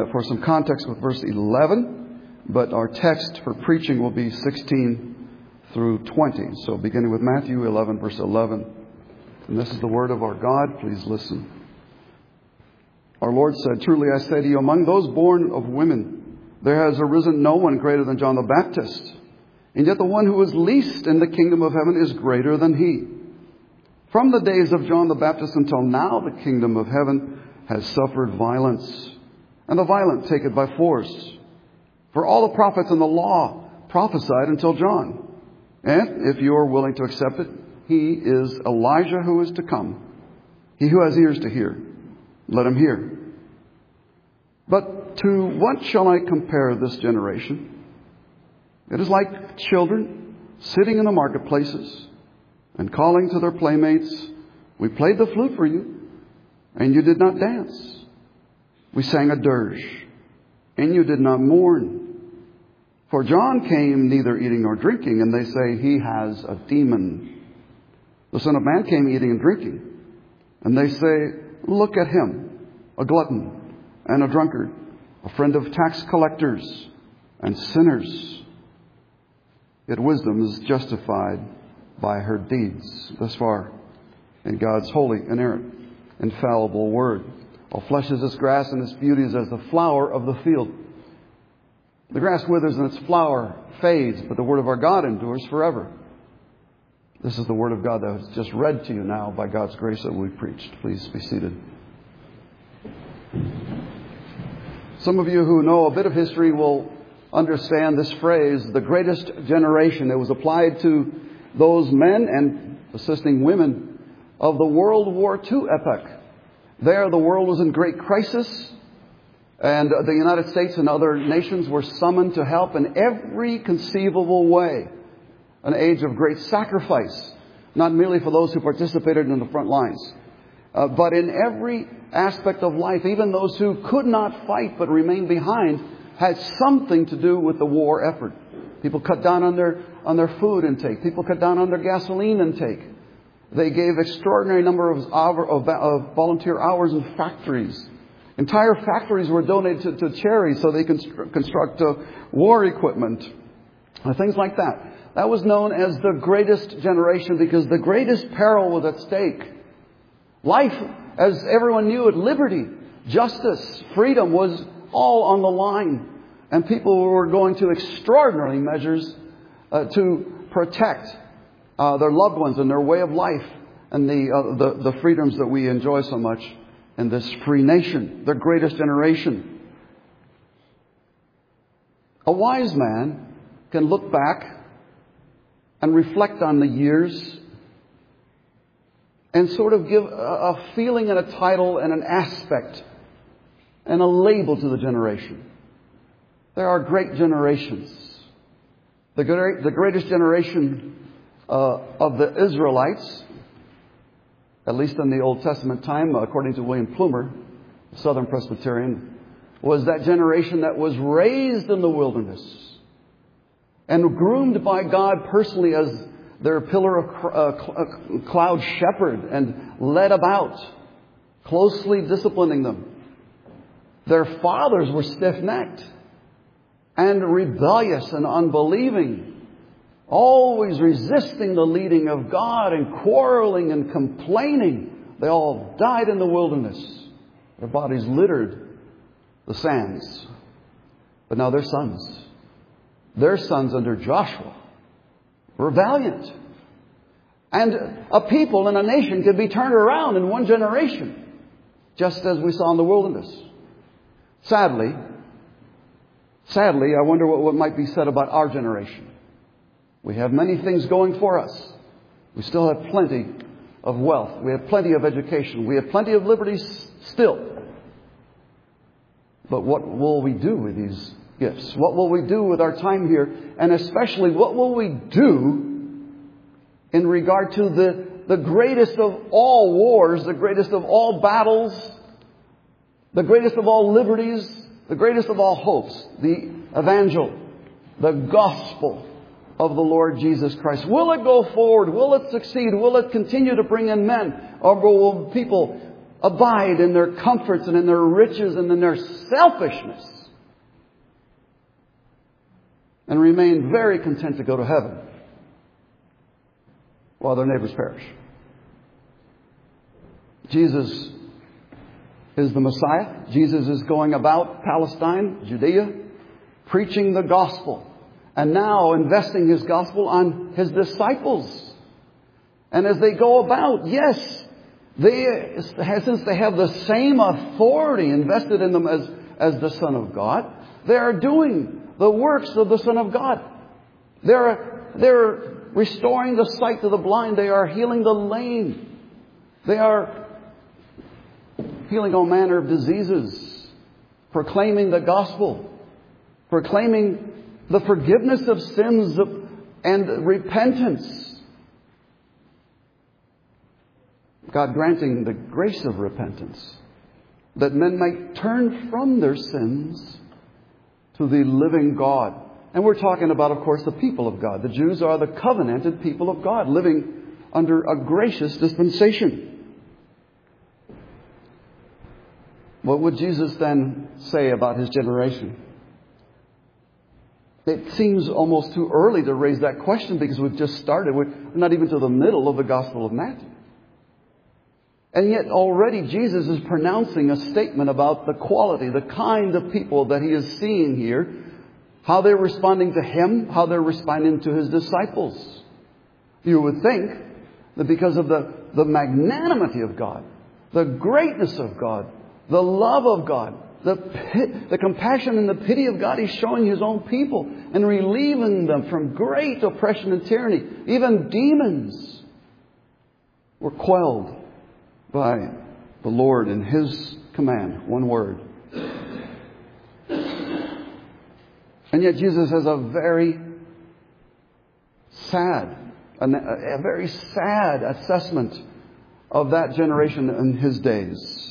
for some context with verse 11, but our text for preaching will be 16 through 20. So beginning with Matthew 11, verse 11. And this is the word of our God. Please listen. Our Lord said, "Truly I say to you, among those born of women, there has arisen no one greater than John the Baptist. And yet the one who is least in the kingdom of heaven is greater than he. From the days of John the Baptist until now, the kingdom of heaven has suffered violence, and the violent take it by force. For all the prophets and the law prophesied until John. And if you are willing to accept it, he is Elijah who is to come. He who has ears to hear, let him hear. But to what shall I compare this generation? It is like children sitting in the marketplaces and calling to their playmates, 'We played the flute for you, and you did not dance. We sang a dirge, and you did not mourn. For John came neither eating nor drinking, and they say he has a demon. The Son of Man came eating and drinking, and they say, Look at him, a glutton and a drunkard, a friend of tax collectors and sinners. Yet wisdom is justified by her deeds." Thus far in God's holy, inerrant, infallible word. All flesh is as grass, and its beauty is as the flower of the field. The grass withers and its flower fades, but the word of our God endures forever. This is the word of God that was just read to you now by God's grace that we preached. Please be seated. Some of you who know a bit of history will understand this phrase, the greatest generation. It was applied to those men and assisting women of the World War II epoch. There, the world was in great crisis, and the United States and other nations were summoned to help in every conceivable way. An age of great sacrifice, not merely for those who participated in the front lines, but in every aspect of life. Even those who could not fight but remained behind had something to do with the war effort. People cut down on their food intake. People cut down on their gasoline intake. They gave extraordinary number of volunteer hours in factories. Entire factories were donated to charities so they can construct war equipment. Things like that. That was known as the greatest generation because the greatest peril was at stake. Life, as everyone knew it, liberty, justice, freedom was all on the line. And people were going to extraordinary measures to protect their loved ones and their way of life and the freedoms that we enjoy so much in this free nation, the greatest generation. A wise man can look back and reflect on the years and sort of give a feeling and a title and an aspect and a label to the generation. There are great generations. The greatest generation of the Israelites, at least in the Old Testament time, according to William Plumer, Southern Presbyterian, was that generation that was raised in the wilderness and groomed by God personally as their pillar of cloud shepherd and led about, closely disciplining them. Their fathers were stiff-necked and rebellious and unbelieving, always resisting the leading of God and quarreling and complaining. They all died in the wilderness. Their bodies littered the sands. But now their sons under Joshua were valiant. And a people and a nation could be turned around in one generation, just as we saw in the wilderness. Sadly, I wonder what might be said about our generation. We have many things going for us. We still have plenty of wealth. We have plenty of education. We have plenty of liberties still. But what will we do with these gifts? What will we do with our time here? And especially, what will we do in regard to the greatest of all wars, the greatest of all battles, the greatest of all liberties, the greatest of all hopes, the evangel, the gospel of the Lord Jesus Christ? Will it go forward? Will it succeed? Will it continue to bring in men? Or will people abide in their comforts and in their riches and in their selfishness and remain very content to go to heaven while their neighbors perish. Jesus is the Messiah. Jesus is going about Palestine, Judea, preaching the gospel, and now investing His gospel on His disciples. And as they go about, yes, since they have the same authority invested in them as the Son of God, they are doing the works of the Son of God. They're restoring the sight to the blind. They are healing the lame. They are healing all manner of diseases, proclaiming the gospel, proclaiming the forgiveness of sins and repentance. God granting the grace of repentance, that men might turn from their sins to the living God. And we're talking about, of course, the people of God. The Jews are the covenanted people of God, living under a gracious dispensation. What would Jesus then say about His generation? It seems almost too early to raise that question because we've just started. We're not even to the middle of the Gospel of Matthew. And yet already Jesus is pronouncing a statement about the quality, the kind of people that He is seeing here, how they're responding to Him, how they're responding to His disciples. You would think that because of the magnanimity of God, the greatness of God, the love of God, the compassion and the pity of God He's showing His own people and relieving them from great oppression and tyranny. Even demons were quelled by the Lord in His command, one word. And yet Jesus has a very sad assessment of that generation in His days.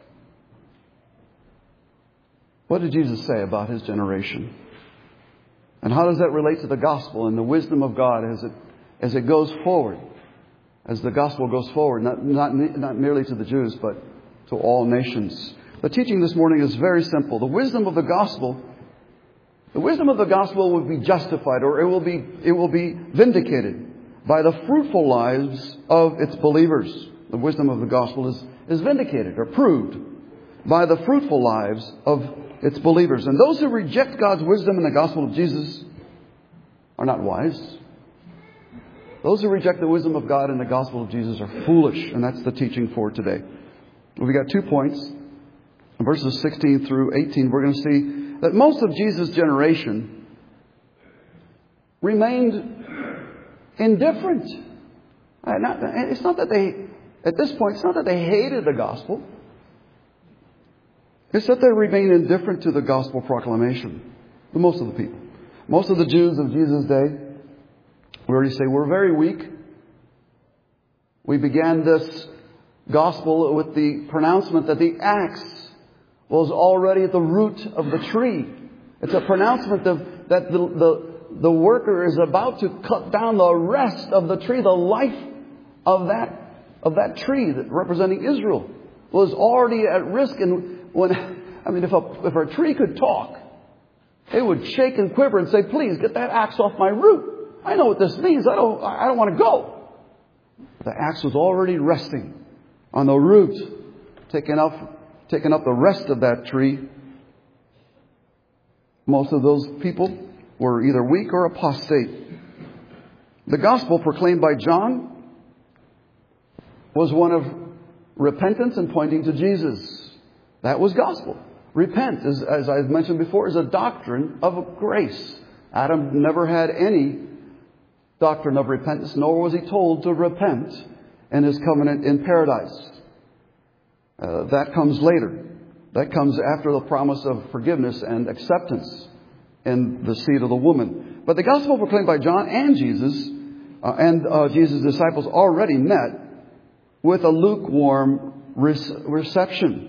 What did Jesus say about His generation? And how does that relate to the gospel and the wisdom of God as it goes forward? As the gospel goes forward, not merely to the Jews, but to all nations. The teaching this morning is very simple. The wisdom of the gospel will be justified, or it will be vindicated by the fruitful lives of its believers. The wisdom of the gospel is vindicated or proved by the fruitful lives of its believers. And those who reject God's wisdom in the gospel of Jesus are not wise. Those who reject the wisdom of God in the gospel of Jesus are foolish. And that's the teaching for today. We've got 2 points. In verses 16 through 18, we're going to see that most of Jesus' generation remained indifferent. It's not that they hated the gospel. It's that they remained indifferent to the gospel proclamation. Most of the people. Most of the Jews of Jesus' day, we already say, were very weak. We began this gospel with the pronouncement that the axe was already at the root of the tree. It's a pronouncement that the worker is about to cut down the rest of the tree. The life of that tree that representing Israel was already at risk. And if a tree could talk, it would shake and quiver and say, "Please get that axe off my root. I know what this means. I don't want to go." The axe was already resting on the root, taking up the rest of that tree. Most of those people were either weak or apostate. The gospel proclaimed by John was one of repentance and pointing to Jesus. That was gospel. Repent, as I've mentioned before, is a doctrine of grace. Adam never had any doctrine of repentance, nor was he told to repent in his covenant in paradise. That comes later. That comes after the promise of forgiveness and acceptance in the seed of the woman. But the gospel proclaimed by John and Jesus Jesus' disciples already met with a lukewarm reception.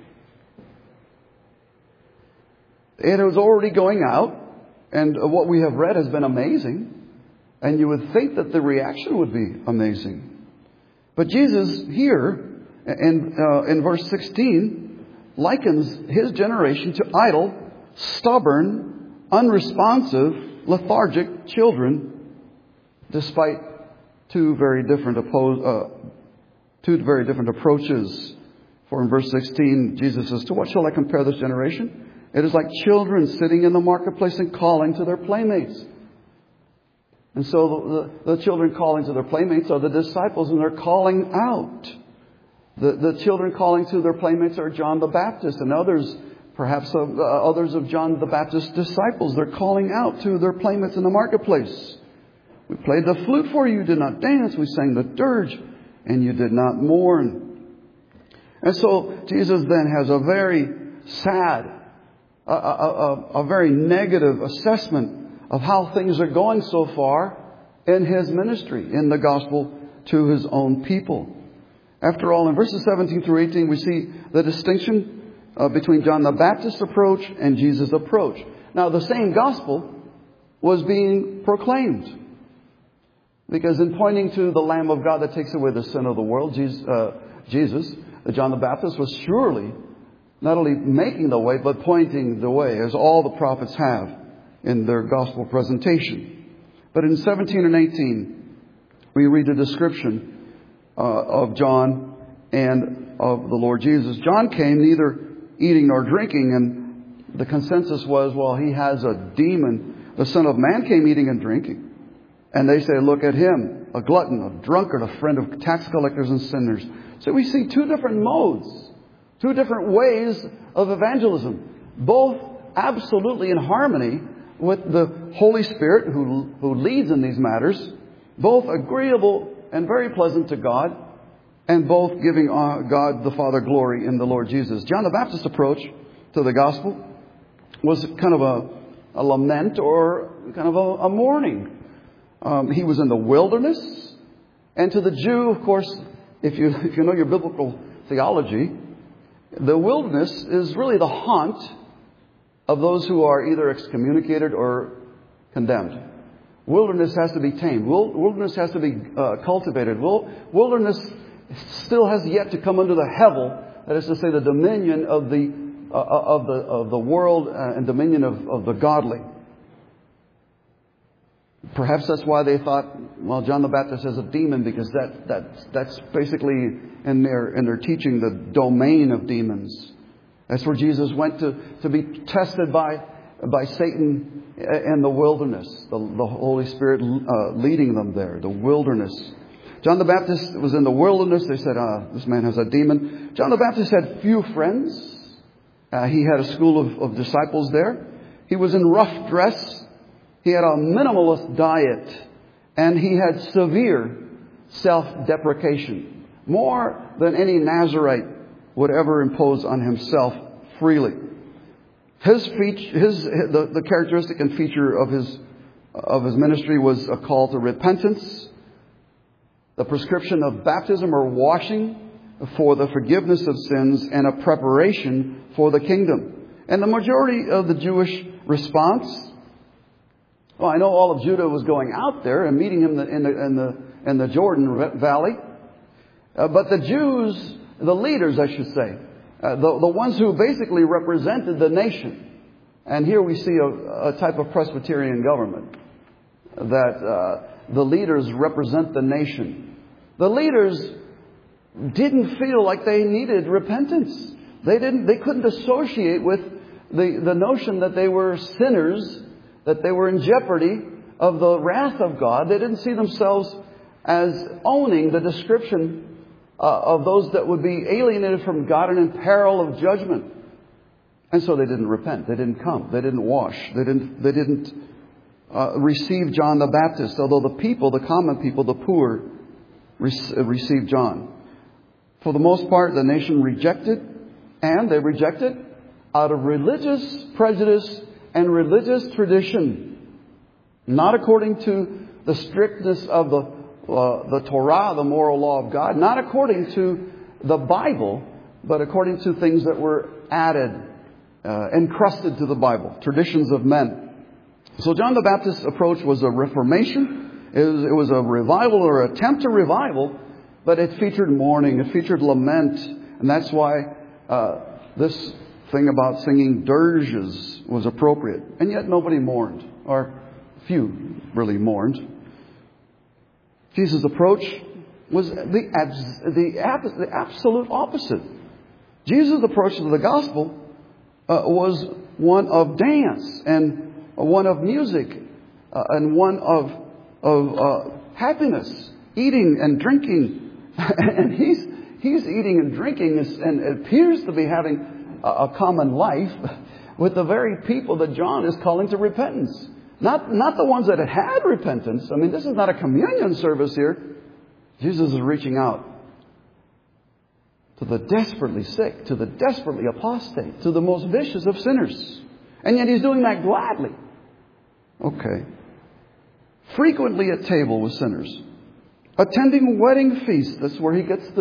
It was already going out, and what we have read has been amazing. And you would think that the reaction would be amazing. But Jesus here And in verse 16, likens his generation to idle, stubborn, unresponsive, lethargic children, despite two very different approaches. For in verse 16, Jesus says, "To what shall I compare this generation? It is like children sitting in the marketplace and calling to their playmates." And so the children calling to their playmates are the disciples, and they're calling out. The children calling to their playmates are John the Baptist and others, perhaps others of John the Baptist's disciples. They're calling out to their playmates in the marketplace. "We played the flute for you, you did not dance. We sang the dirge, and you did not mourn." And so Jesus then has a very sad, a very negative assessment of how things are going so far in his ministry, in the gospel to his own people. After all, in verses 17 through 18, we see the distinction between John the Baptist's approach and Jesus' approach. Now, the same gospel was being proclaimed, because in pointing to the Lamb of God that takes away the sin of the world, Jesus, John the Baptist, was surely not only making the way, but pointing the way, as all the prophets have in their gospel presentation. But in 17 and 18, we read the description of John and of the Lord Jesus. John came neither eating nor drinking, and the consensus was, well, he has a demon. The Son of Man came eating and drinking. And they say, look at him, a glutton, a drunkard, a friend of tax collectors and sinners. So we see two different modes, two different ways of evangelism, both absolutely in harmony with the Holy Spirit who leads in these matters, both agreeable and very pleasant to God, and both giving God the Father glory in the Lord Jesus. John the Baptist's approach to the gospel was kind of a lament, or kind of a mourning. He was in the wilderness, and to the Jew, of course, if you know your biblical theology, the wilderness is really the haunt of those who are either excommunicated or condemned. Wilderness has to be tamed. Wilderness has to be cultivated. Wilderness still has yet to come under the hevel, that is to say, the dominion of the world and dominion of the godly. Perhaps that's why they thought, well, John the Baptist has a demon, because that's basically in their teaching the domain of demons. That's where Jesus went to be tested by Satan in the wilderness. The Holy Spirit leading them there, the wilderness. John the Baptist was in the wilderness. They said, this man has a demon. John the Baptist had few friends. He had a school of disciples there. He was in rough dress. He had a minimalist diet. And he had severe self-deprecation, more than any Nazarite would ever impose on himself freely. The characteristic and feature of his ministry was a call to repentance, the prescription of baptism or washing for the forgiveness of sins, and a preparation for the kingdom. And the majority of the Jewish response, well, I know all of Judah was going out there and meeting him in the Jordan Valley, but the Jews, the leaders, I should say, the ones who basically represented the nation. And here we see a type of Presbyterian government, that the leaders represent the nation. The leaders didn't feel like they needed repentance. They couldn't associate with the notion that they were sinners, that they were in jeopardy of the wrath of God. They didn't see themselves as owning the description of those that would be alienated from God and in peril of judgment. And so they didn't repent. They didn't come. They didn't wash. They didn't receive John the Baptist. Although the people, the common people, the poor, received John. For the most part, the nation rejected. And they rejected out of religious prejudice and religious tradition. Not according to the strictness of the Torah, the moral law of God. Not according to the Bible, but according to things that were added, encrusted to the Bible, traditions of men. So John the Baptist's approach was a reformation. It was a revival, or attempt to revival, But it featured mourning. It featured lament. And that's why this thing about singing dirges was appropriate. And yet nobody mourned, or few really mourned. Jesus' approach was the absolute opposite. Jesus' approach to the gospel was one of dance and one of music and one of happiness, eating and drinking. And he's eating and drinking and appears to be having a common life with the very people that John is calling to repentance. Not the ones that had repentance. I mean, this is not a communion service here. Jesus is reaching out to the desperately sick, to the desperately apostate, to the most vicious of sinners. And yet he's doing that gladly. Okay. Frequently at table with sinners. Attending wedding feasts. That's where he gets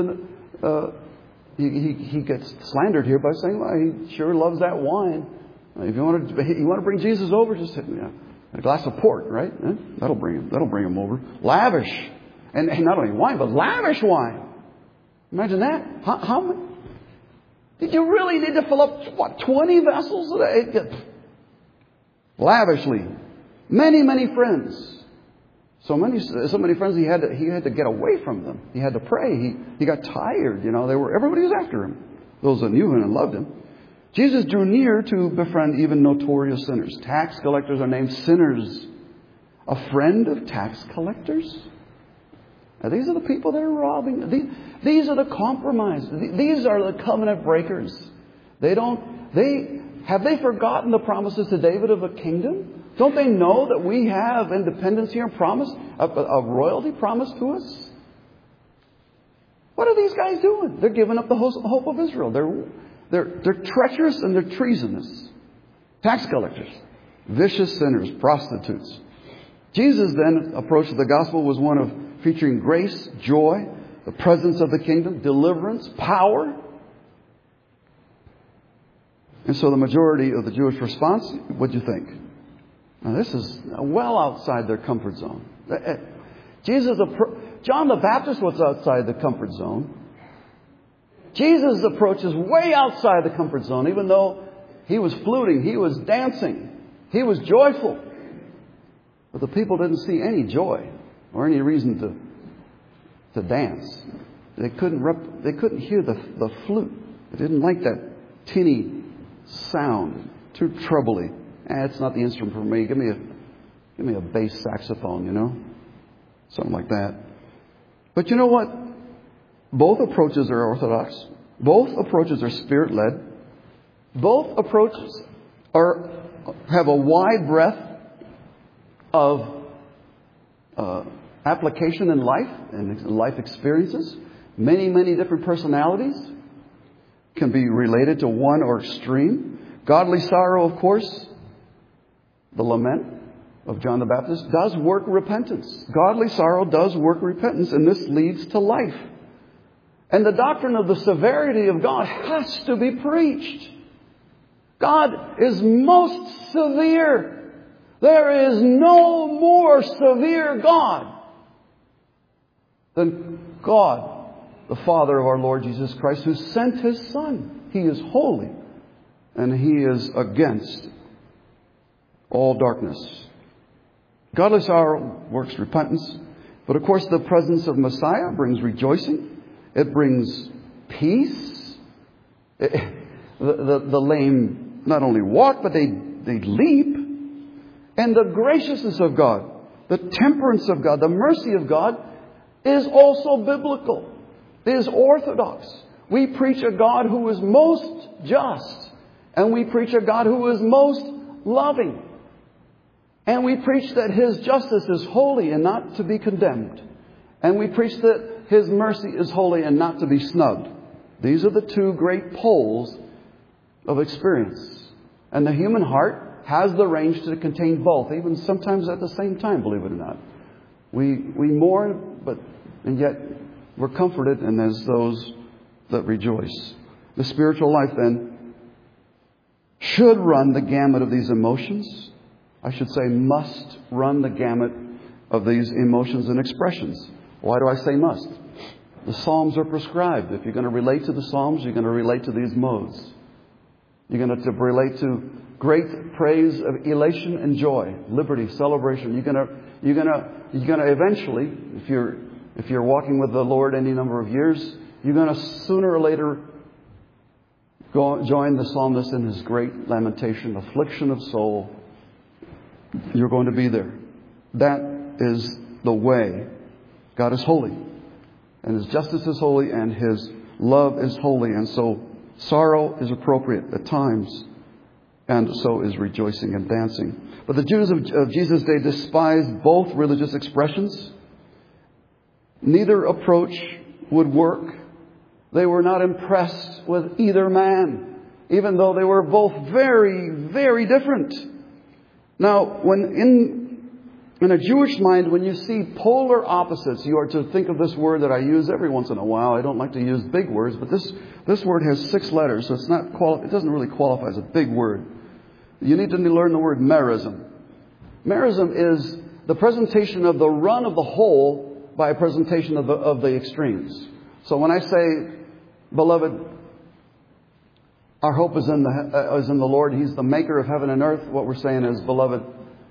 he gets slandered here by saying, well, he sure loves that wine. If you want to bring Jesus over, just a glass of port, right? That'll bring him over. Lavish. And not only wine, but lavish wine. Imagine that. How many? Did you really need to fill up, 20 vessels today? Lavishly. Many, many friends. So many friends he had to get away from them. He had to pray. He got tired. Everybody was after him. Those that knew him and loved him. Jesus drew near to befriend even notorious sinners. Tax collectors are named sinners. A friend of tax collectors? Now, these are the people that are robbing. These are the compromised. These are the covenant breakers. Have they forgotten the promises to David of a kingdom? Don't they know that we have independence here and promise, a royalty promised to us? What are these guys doing? They're giving up the hope of Israel. They're treacherous and they're treasonous. Tax collectors, vicious sinners, prostitutes. Jesus' then approach to the gospel was one of featuring grace, joy, the presence of the kingdom, deliverance, power. And so the majority of the Jewish response, what do you think? Now this is well outside their comfort zone. John the Baptist was outside the comfort zone. Jesus' approach is way outside the comfort zone, even though he was fluting, he was dancing, he was joyful. But the people didn't see any joy or any reason to dance. They couldn't hear the flute. They didn't like that tinny sound, too troubly. It's not the instrument for me. Give me a bass saxophone, something like that. But you know what? Both approaches are orthodox. Both approaches are spirit-led. Both approaches have a wide breadth of application in life and life experiences. Many, many different personalities can be related to one or extreme. Godly sorrow, of course, the lament of John the Baptist, does work repentance. Godly sorrow does work repentance, and this leads to life. And the doctrine of the severity of God has to be preached. God is most severe. There is no more severe God than God, the Father of our Lord Jesus Christ, who sent His Son. He is holy, and He is against all darkness. Godly sorrow works repentance. But of course, the presence of Messiah brings rejoicing. It brings peace. The lame not only walk, but they leap. And the graciousness of God, the temperance of God, the mercy of God is also biblical. It is orthodox. We preach a God who is most just. And we preach a God who is most loving. And we preach that His justice is holy and not to be condemned. And we preach that His mercy is holy and not to be snubbed. These are the two great poles of experience. And the human heart has the range to contain both, even sometimes at the same time, believe it or not. We mourn, and yet we're comforted, and as those that rejoice. The spiritual life, then, should run the gamut of these emotions. I should say must run the gamut of these emotions and expressions. Why do I say must? The Psalms are prescribed. If you're going to relate to the Psalms, you're going to relate to these modes. You're going to relate to great praise of elation and joy, liberty, celebration. You're going to eventually, if you're walking with the Lord any number of years, you're going to sooner or later join the psalmist in his great lamentation, affliction of soul. You're going to be there. That is the way. God is holy, and His justice is holy, and His love is holy. And so sorrow is appropriate at times, and so is rejoicing and dancing. But the Jews of Jesus' day despised both religious expressions. Neither approach would work. They were not impressed with either man, even though they were both very, very different. Now, when in a Jewish mind, when you see polar opposites, you are to think of this word that I use every once in a while. I don't like to use big words, but this word has 6 letters, so it doesn't really qualify as a big word. You need to learn the word merism. Merism is the presentation of the run of the whole by a presentation of the extremes. So when I say, beloved, our hope is in the Lord. He's the maker of heaven and earth. What we're saying is, beloved,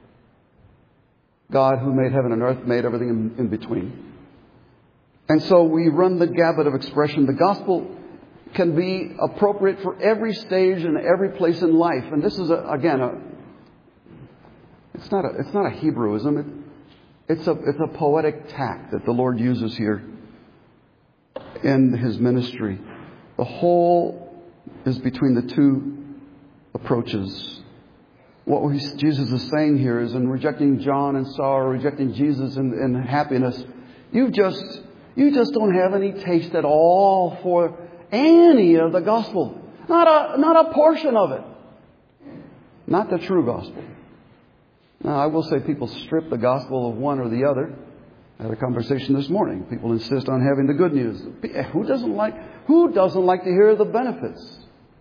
God who made heaven and earth made everything in between. And so we run the gamut of expression. The gospel can be appropriate for every stage and every place in life. And this is it's not a Hebrewism. It's a poetic tact that the Lord uses here in His ministry. The whole is between the two approaches. What Jesus is saying here is, in rejecting John in sorrow, rejecting Jesus in happiness, you just don't have any taste at all for any of the gospel. Not a portion of it. Not the true gospel. Now, I will say people strip the gospel of one or the other. I had a conversation this morning. People insist on having the good news. Who doesn't like to hear the benefits?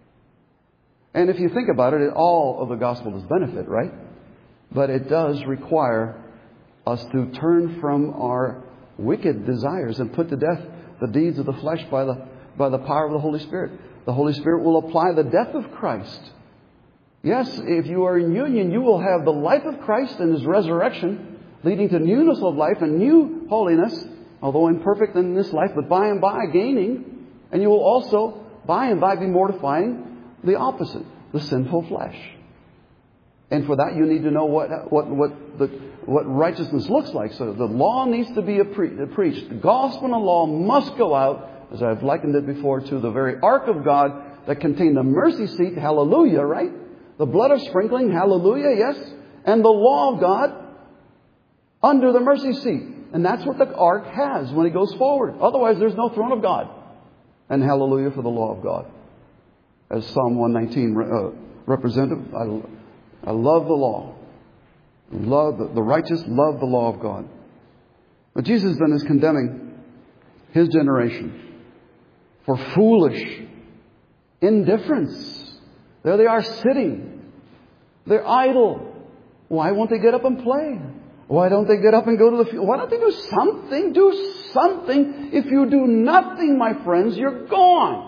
And if you think about it, all of the gospel is benefit, right? But it does require us to turn from our wicked desires and put to death the deeds of the flesh by the power of the Holy Spirit. The Holy Spirit will apply the death of Christ. Yes, if you are in union, you will have the life of Christ and His resurrection, leading to newness of life and new holiness, although imperfect in this life, but by and by gaining. And you will also, by and by, be mortifying the opposite, the sinful flesh. And for that, you need to know what righteousness looks like. So the law needs to be preached. The gospel and the law must go out, as I've likened it before, to the very ark of God that contained the mercy seat, hallelujah, right? The blood of sprinkling, hallelujah, yes. And the law of God under the mercy seat. And that's what the ark has when it goes forward. Otherwise, there's no throne of God. And hallelujah for the law of God. As Psalm 119 represented, I love the law. The righteous love the law of God. But Jesus then is condemning His generation for foolish indifference. There they are sitting. They're idle. Why won't they get up and play? Why don't they get up and go to the field? Why don't they do something? Do something. If you do nothing, my friends, you're gone.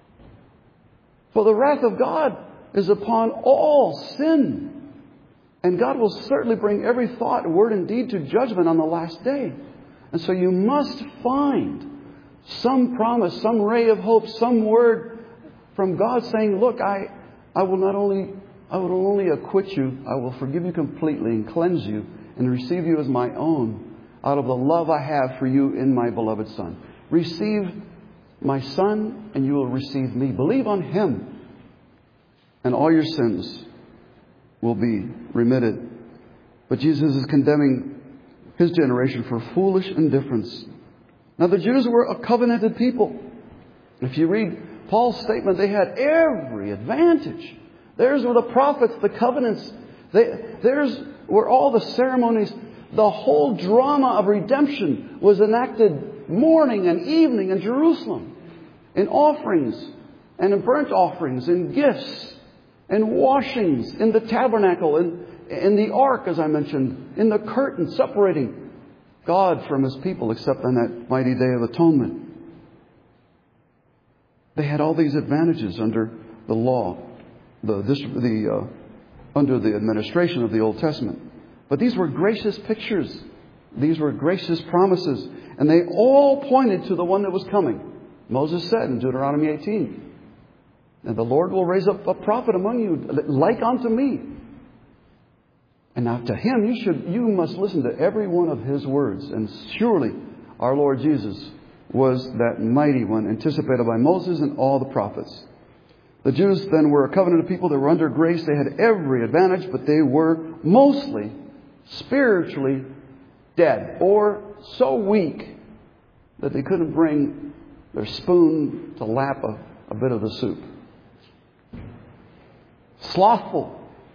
For the wrath of God is upon all sin. And God will certainly bring every thought, word, and deed to judgment on the last day. And so you must find some promise, some ray of hope, some word from God saying, look, I will only acquit you. I will forgive you completely and cleanse you and receive you as my own out of the love I have for you in my beloved Son. Receive my Son and you will receive me. Believe on Him and all your sins will be remitted. But Jesus is condemning His generation for foolish indifference. Now the Jews were a covenanted people. If you read Paul's statement, they had every advantage. Theirs were the prophets, the covenants. Theirs were all the ceremonies. The whole drama of redemption was enacted morning and evening in Jerusalem. In offerings and in burnt offerings, in gifts, in washings, in the tabernacle, in the ark, as I mentioned, in the curtain separating God from His people, except on that mighty day of atonement. They had all these advantages under the law, under the administration of the Old Testament. But these were gracious pictures. These were gracious promises. And they all pointed to the one that was coming. Moses said in Deuteronomy 18, "And the Lord will raise up a prophet among you, like unto me. And now to him you must listen to every one of his words." And surely our Lord Jesus was that mighty one anticipated by Moses and all the prophets. The Jews then were a covenant of people that were under grace. They had every advantage, but they were mostly spiritually dead, or so weak that they couldn't bring their spoon to lap a bit of the soup. Slothful.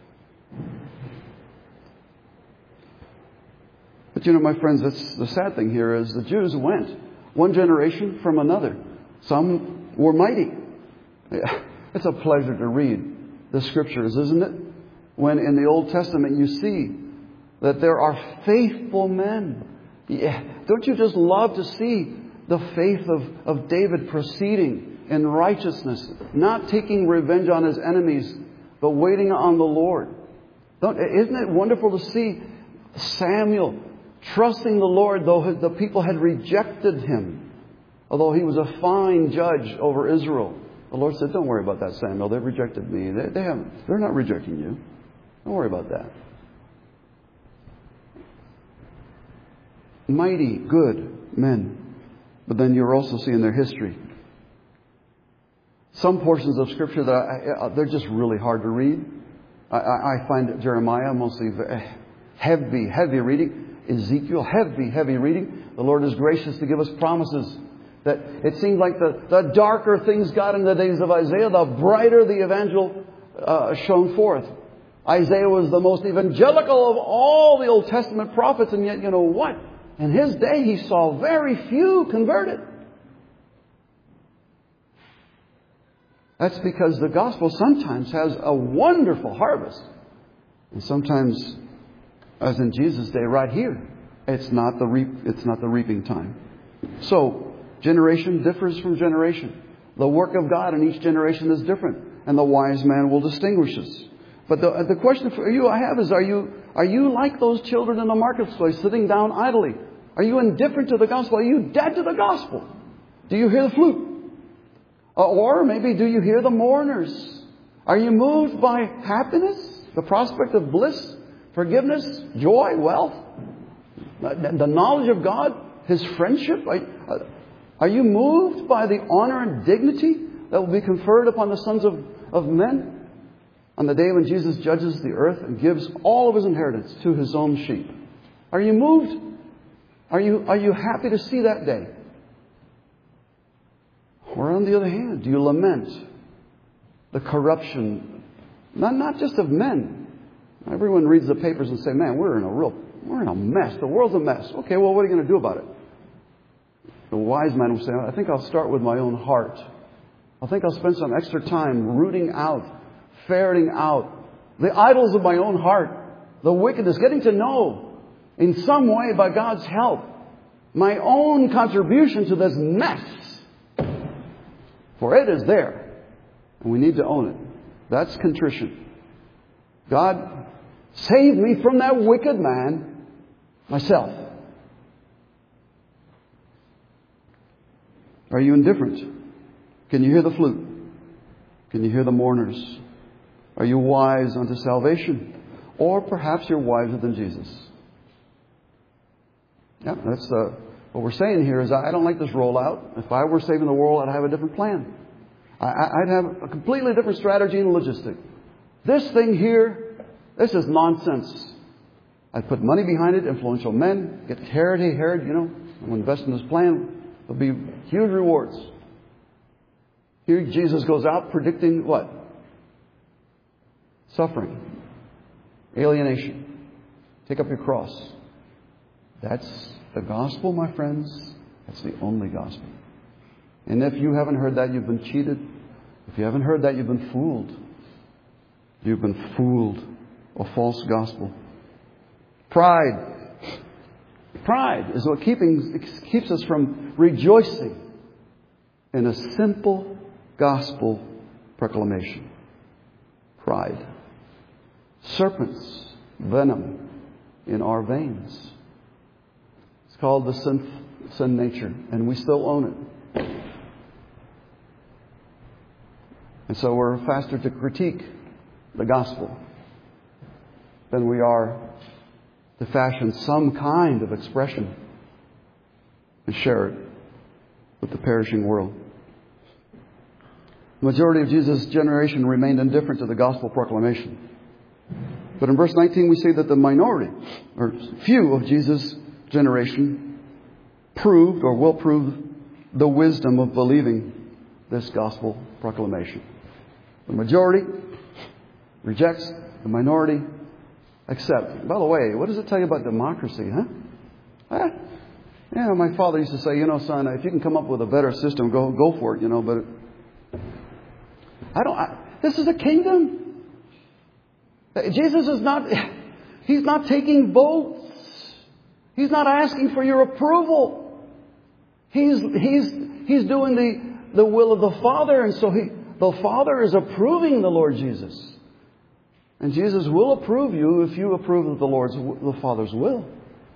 But my friends, that's the sad thing here is the Jews went one generation from another. Some were mighty. It's a pleasure to read the Scriptures, isn't it? When in the Old Testament you see that there are faithful men. Yeah. Don't you just love to see the faith of David proceeding in righteousness, not taking revenge on his enemies, but waiting on the Lord? Isn't it wonderful to see Samuel trusting the Lord, though the people had rejected him, although he was a fine judge over Israel? The Lord said, "Don't worry about that, Samuel. They've rejected me. They're not rejecting you. Don't worry about that." Mighty, good men. But then you're also seeing their history. Some portions of Scripture that they're just really hard to read. I find Jeremiah mostly heavy reading. Ezekiel, heavy reading. The Lord is gracious to give us promises that it seemed like the darker things got in the days of Isaiah, the brighter the evangel shone forth. Isaiah was the most evangelical of all the Old Testament prophets, and yet, you know what? In his day, he saw very few converted. That's because the gospel sometimes has a wonderful harvest. And sometimes, as in Jesus' day right here, it's not the reaping time. So, generation differs from generation. The work of God in each generation is different. And the wise man will distinguish us. But the question for you I have is, are you like those children in the marketplace sitting down idly? Are you indifferent to the gospel? Are you dead to the gospel? Do you hear the flute? Or maybe do you hear the mourners? Are you moved by happiness, the prospect of bliss, forgiveness, joy, wealth, the knowledge of God, His friendship? Are you moved by the honor and dignity that will be conferred upon the sons of men on the day when Jesus judges the earth and gives all of His inheritance to His own sheep? Are you moved? Are you happy to see that day? Or on the other hand, do you lament the corruption, not just of men? Everyone reads the papers and say, "Man, we're in a mess. The world's a mess." Okay, well, what are you going to do about it? The wise man will say, "I think I'll start with my own heart. I think I'll spend some extra time rooting out, ferreting out the idols of my own heart, the wickedness, getting to know in some way by God's help my own contribution to this mess. For it is there, and we need to own it." That's contrition. God, save me from that wicked man, myself. Are you indifferent? Can you hear the flute? Can you hear the mourners? Are you wise unto salvation? Or perhaps you're wiser than Jesus. Yeah, that's what we're saying here is I don't like this rollout. If I were saving the world, I'd have a different plan. I'd have a completely different strategy and logistic. This thing here, this is nonsense. I'd put money behind it, influential men, get Herod, I'm going to invest in this plan. There'll be huge rewards. Here Jesus goes out predicting what? Suffering. Alienation. Take up your cross. That's the gospel, my friends. That's the only gospel. And if you haven't heard that, you've been cheated. If you haven't heard that, you've been fooled. You've been fooled. A false gospel. Pride. Pride is what keeps us from rejoicing in a simple gospel proclamation. Pride. Serpents, venom in our veins. It's called the sin nature, and we still own it. And so we're faster to critique the gospel than we are to fashion some kind of expression and share it with the perishing world. The majority of Jesus' generation remained indifferent to the gospel proclamation. But in verse 19 we see that the minority, or few of Jesus' generation, proved or will prove the wisdom of believing this gospel proclamation. The majority rejects, the minority accepts. By the way, what does it tell you about democracy, huh? Yeah, my father used to say, son, if you can come up with a better system, go for it, but this is a kingdom. Jesus is not, He's not taking votes. He's not asking for your approval. He's doing the will of the Father, and so the Father is approving the Lord Jesus. And Jesus will approve you if you approve of the Father's will.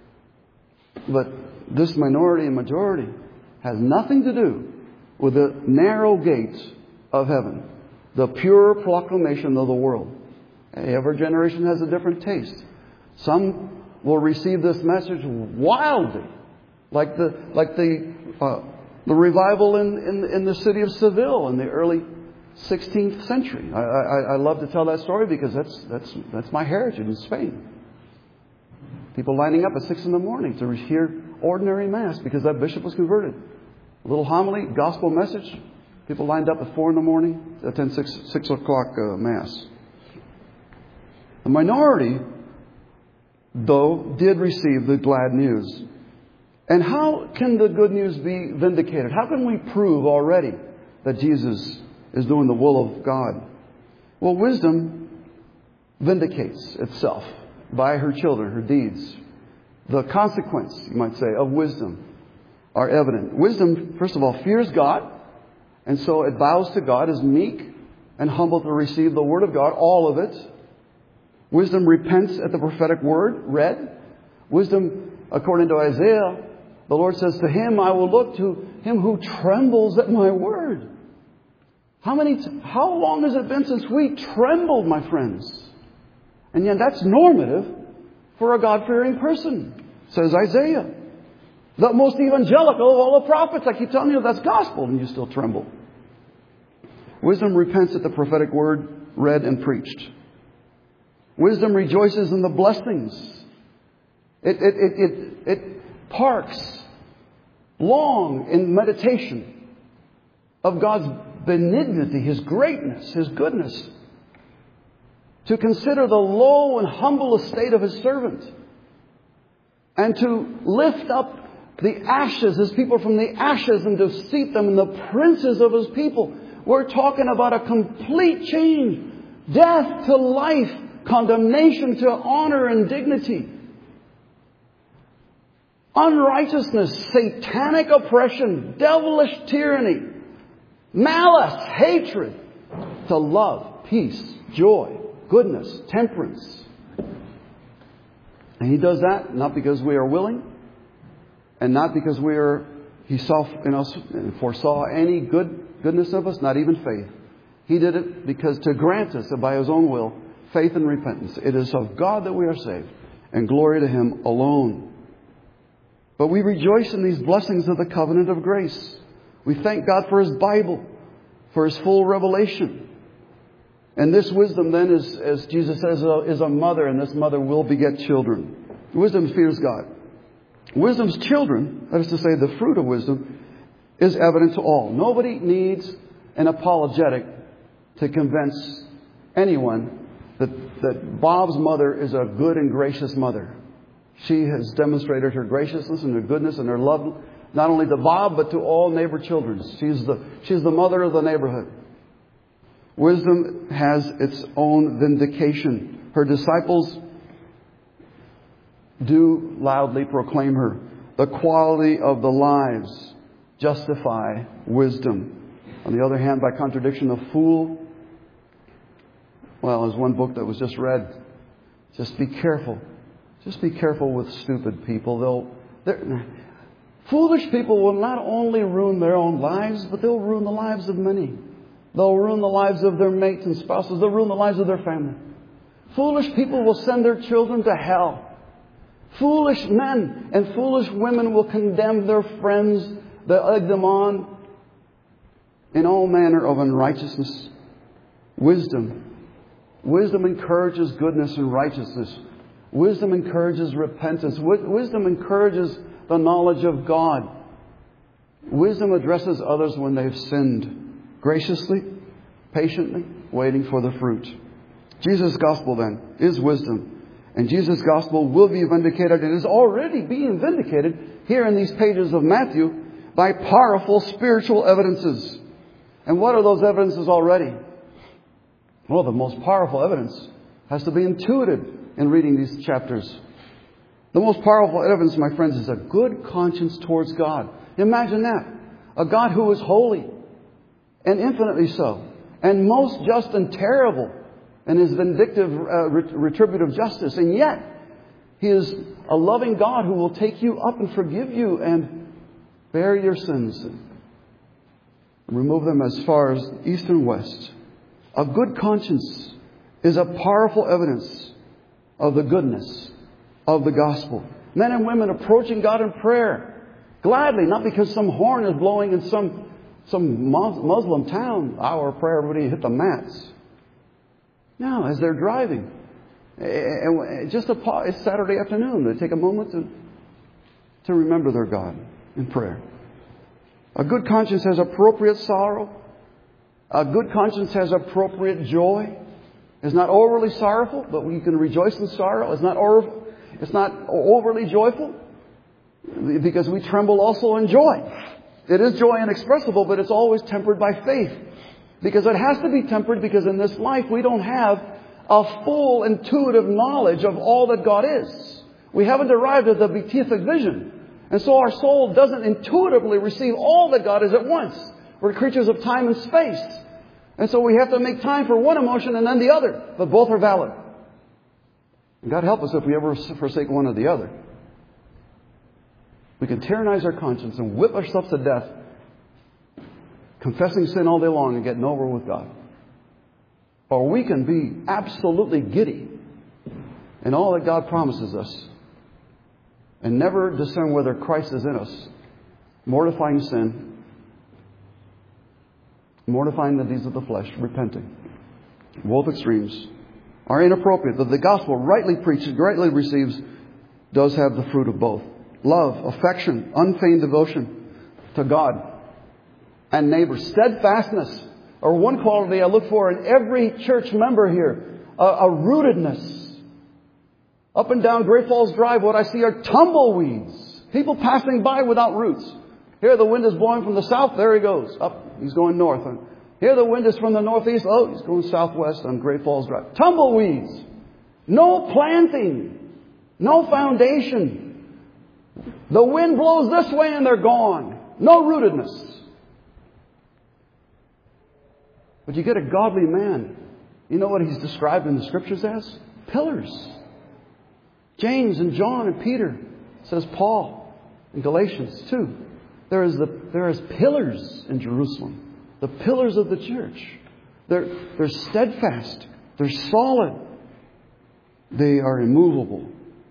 But this minority and majority has nothing to do with the narrow gates of heaven, the pure proclamation of the world. Every generation has a different taste. Some will receive this message wildly, like the revival in the city of Seville in the early 16th century. I love to tell that story because that's my heritage in Spain. People lining up at 6 a.m. to hear ordinary Mass because that bishop was converted. A little homily, gospel message. People lined up at 4 a.m. to attend 6 o'clock Mass. The minority, though, did receive the glad news. And how can the good news be vindicated? How can we prove already that Jesus is doing the will of God? Well, wisdom vindicates itself by her children, her deeds. The consequence, you might say, of wisdom are evident. Wisdom, first of all, fears God, and so it bows to God, is meek and humble to receive the Word of God, all of it. Wisdom repents at the prophetic word read. Wisdom, according to Isaiah, the Lord says, to him I will look, to him who trembles at my word. How long has it been since we trembled, my friends? And yet that's normative for a God-fearing person, says Isaiah. The most evangelical of all the prophets. I keep telling you that's gospel, and you still tremble. Wisdom repents at the prophetic word read and preached. Wisdom rejoices in the blessings. It parks long in meditation of God's benignity, His greatness, His goodness. To consider the low and humble estate of His servant. And to lift up the ashes, His people from the ashes, and to seat them in the princes of His people. We're talking about a complete change. Death to life. Condemnation to honor and dignity. Unrighteousness, satanic oppression, devilish tyranny, malice, hatred, to love, peace, joy, goodness, temperance. And He does that not because we are willing, and not because He saw in us and foresaw any goodness of us, not even faith. He did it because to grant us by His own will faith and repentance. It is of God that we are saved, and glory to Him alone. But we rejoice in these blessings of the covenant of grace. We thank God for His Bible, for His full revelation. And this wisdom then is, as Jesus says, is a mother, and this mother will beget children. Wisdom fears God. Wisdom's children, that is to say, the fruit of wisdom, is evident to all. Nobody needs an apologetic to convince anyone that Bob's mother is a good and gracious mother. She has demonstrated her graciousness and her goodness and her love, not only to Bob, but to all neighbor children. She's the mother of the neighborhood. Wisdom has its own vindication. Her disciples do loudly proclaim her. The quality of the lives justify wisdom. On the other hand, by contradiction, a fool, well, there's one book that was just read. Just be careful. Just be careful with stupid people. Foolish people will not only ruin their own lives, but they'll ruin the lives of many. They'll ruin the lives of their mates and spouses. They'll ruin the lives of their family. Foolish people will send their children to hell. Foolish men and foolish women will condemn their friends. They'll egg them on in all manner of unrighteousness. Wisdom encourages goodness and righteousness. Wisdom encourages repentance. Wisdom encourages the knowledge of God. Wisdom addresses others when they've sinned, graciously, patiently, waiting for the fruit. Jesus' gospel, then, is wisdom. And Jesus' gospel will be vindicated. It is already being vindicated here in these pages of Matthew by powerful spiritual evidences. And what are those evidences already? Well, the most powerful evidence has to be intuited in reading these chapters. The most powerful evidence, my friends, is a good conscience towards God. Imagine that. A God who is holy and infinitely so, and most just and terrible in His vindictive, retributive justice. And yet, He is a loving God who will take you up and forgive you and bear your sins and remove them as far as east and west. A good conscience is a powerful evidence of the goodness of the gospel. Men and women approaching God in prayer, gladly, not because some horn is blowing in some Muslim town, hour of prayer, everybody hit the mats. No, as they're driving. It's Saturday afternoon. They take a moment to remember their God in prayer. A good conscience has appropriate sorrow. A good conscience has appropriate joy. It's not overly sorrowful, but we can rejoice in sorrow. It's not overly joyful, because we tremble also in joy. It is joy inexpressible, but it's always tempered by faith. Because it has to be tempered, because in this life we don't have a full intuitive knowledge of all that God is. We haven't arrived at the beatific vision. And so our soul doesn't intuitively receive all that God is at once. We're creatures of time and space. And so we have to make time for one emotion and then the other. But both are valid. And God help us if we ever forsake one or the other. We can tyrannize our conscience and whip ourselves to death, confessing sin all day long and getting over with God. Or we can be absolutely giddy in all that God promises us and never discern whether Christ is in us, mortifying sin, mortifying the deeds of the flesh, repenting. Both extremes are inappropriate. But the gospel, rightly preached, rightly receives, does have the fruit of both. Love, affection, unfeigned devotion to God and neighbor. Steadfastness, or one quality I look for in every church member here, a rootedness. Up and down Great Falls Drive, what I see are tumbleweeds. People passing by without roots. Here the wind is blowing from the south, there he goes. Up, he's going north. Here the wind is from the northeast, oh, he's going southwest on Great Falls Drive. Tumbleweeds. No planting. No foundation. The wind blows this way and they're gone. No rootedness. But you get a godly man. You know what he's described in the Scriptures as? Pillars. James and John and Peter, says Paul in Galatians 2. There is pillars in Jerusalem. The pillars of the church. They're steadfast. They're solid. They are immovable.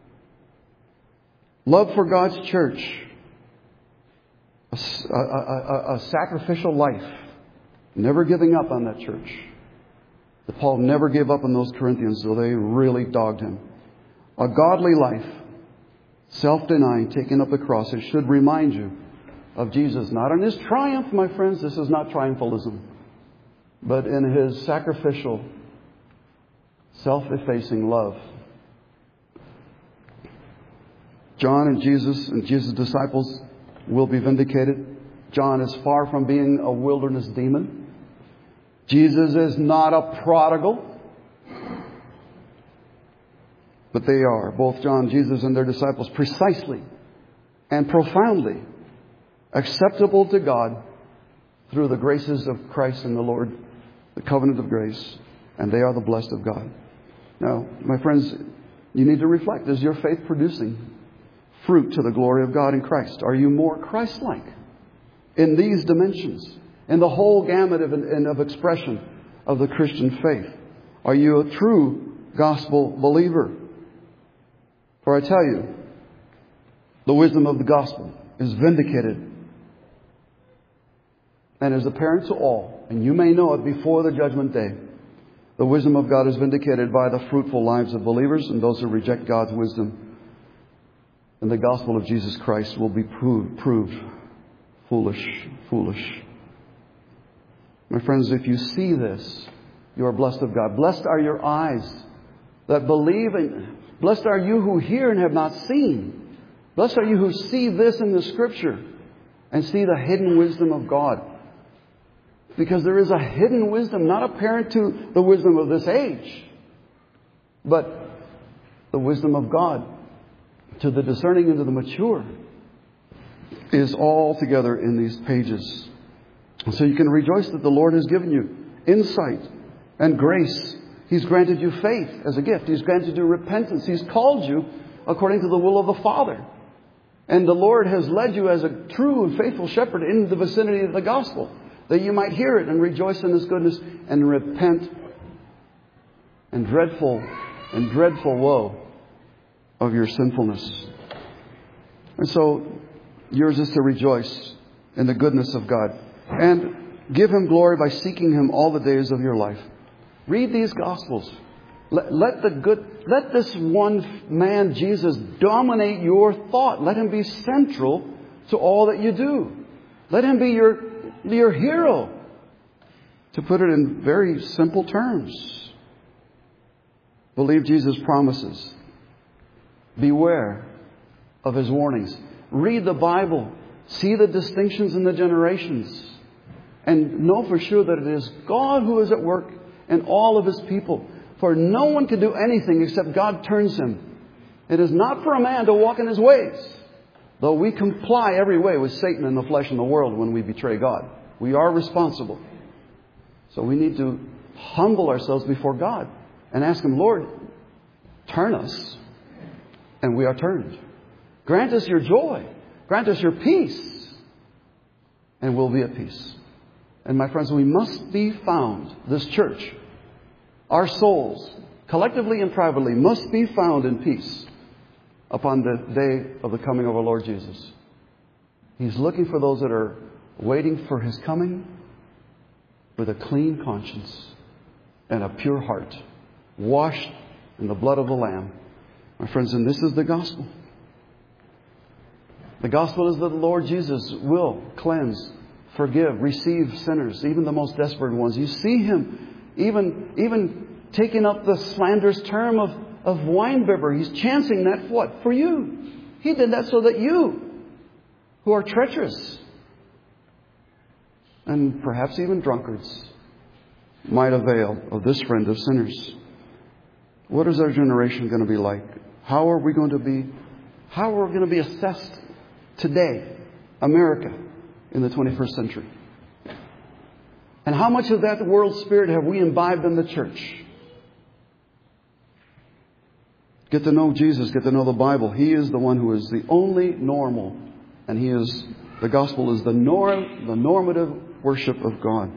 Love for God's church. A sacrificial life. Never giving up on that church. Paul never gave up on those Corinthians, though they really dogged him. A godly life, self-denying, taking up the cross. It should remind you of Jesus, not in His triumph, my friends. This is not triumphalism. But in His sacrificial, self-effacing love. John and Jesus' disciples will be vindicated. John is far from being a wilderness demon. Jesus is not a prodigal. But they are, both John, Jesus, and their disciples, precisely and profoundly acceptable to God through the graces of Christ and the Lord, the covenant of grace, and they are the blessed of God. Now, my friends, you need to reflect. Is your faith producing fruit to the glory of God in Christ? Are you more Christ-like in these dimensions, in the whole gamut of expression of the Christian faith? Are you a true gospel believer? For I tell you, the wisdom of the gospel is vindicated and is apparent to all, and you may know it before the judgment day. The wisdom of God is vindicated by the fruitful lives of believers, and those who reject God's wisdom and the gospel of Jesus Christ will be proved foolish. My friends, if you see this, you are blessed of God. Blessed are your eyes that believe, and blessed are you who hear and have not seen. Blessed are you who see this in the Scripture and see the hidden wisdom of God. Because there is a hidden wisdom, not apparent to the wisdom of this age, but the wisdom of God to the discerning and to the mature is all together in these pages. And so you can rejoice that the Lord has given you insight and grace. He's granted you faith as a gift. He's granted you repentance. He's called you according to the will of the Father. And the Lord has led you as a true and faithful shepherd into the vicinity of the gospel, that you might hear it and rejoice in His goodness and repent and dreadful woe of your sinfulness. And so yours is to rejoice in the goodness of God and give Him glory by seeking Him all the days of your life. Read these Gospels. Let this one man, Jesus, dominate your thought. Let Him be central to all that you do. Let Him be your hero. To put it in very simple terms, believe Jesus' promises. Beware of His warnings. Read the Bible. See the distinctions in the generations. And know for sure that it is God who is at work in all of His people. For no one can do anything except God turns him. It is not for a man to walk in his ways, though we comply every way with Satan and the flesh and the world when we betray God. We are responsible. So we need to humble ourselves before God and ask Him, Lord, turn us. And we are turned. Grant us your joy. Grant us your peace. And we'll be at peace. And my friends, we must be found, this church, our souls, collectively and privately, must be found in peace upon the day of the coming of our Lord Jesus. He's looking for those that are waiting for His coming with a clean conscience and a pure heart, washed in the blood of the Lamb. My friends, and this is the gospel. The gospel is that the Lord Jesus will cleanse, forgive, receive sinners, even the most desperate ones. You see Him even taking up the slanderous term of winebibber. He's chancing that what? For you. He did that so that you, who are treacherous and perhaps even drunkards, might avail of this friend of sinners. What is our generation going to be like? How are we going to be assessed today, America, in the 21st century? And how much of that world spirit have we imbibed in the church? Get to know Jesus, get to know the Bible. He is the one who is the only normal. And the gospel is the normative worship of God.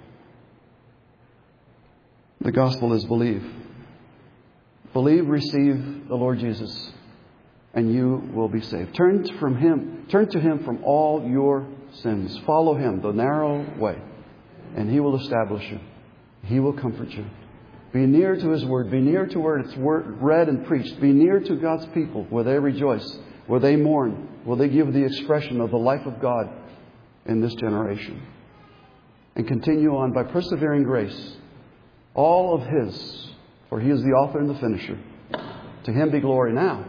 The gospel is believe. Believe, receive the Lord Jesus, and you will be saved. Turn to Him from all your sins. Follow Him, the narrow way, and He will establish you. He will comfort you. Be near to His Word. Be near to where it's read and preached. Be near to God's people, where they rejoice, where they mourn, where they give the expression of the life of God in this generation. And continue on by persevering grace, all of His, for He is the author and the finisher. To Him be glory now,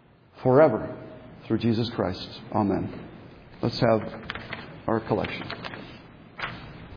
forever, through Jesus Christ. Amen. Let's have our collection.